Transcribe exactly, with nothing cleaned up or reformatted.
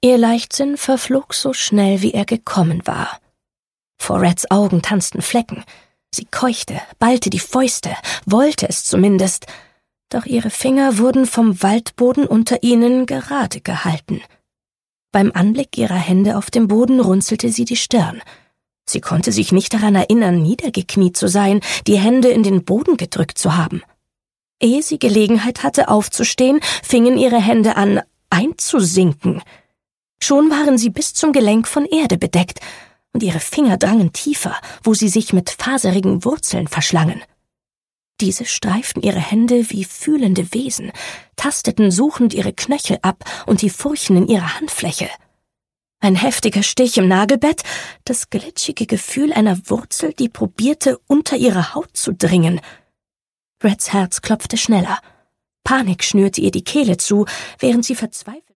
Ihr Leichtsinn verflog so schnell, wie er gekommen war. Vor Reds Augen tanzten Flecken. Sie keuchte, ballte die Fäuste, wollte es zumindest, doch ihre Finger wurden vom Waldboden unter ihnen gerade gehalten. Beim Anblick ihrer Hände auf dem Boden runzelte sie die Stirn. Sie konnte sich nicht daran erinnern, niedergekniet zu sein, die Hände in den Boden gedrückt zu haben. Ehe sie Gelegenheit hatte, aufzustehen, fingen ihre Hände an, einzusinken. Schon waren sie bis zum Gelenk von Erde bedeckt, und ihre Finger drangen tiefer, wo sie sich mit faserigen Wurzeln verschlangen. Diese streiften ihre Hände wie fühlende Wesen, tasteten suchend ihre Knöchel ab und die Furchen in ihrer Handfläche. Ein heftiger Stich im Nagelbett, das glitschige Gefühl einer Wurzel, die probierte, unter ihre Haut zu dringen. Reds Herz klopfte schneller. Panik schnürte ihr die Kehle zu, während sie verzweifelt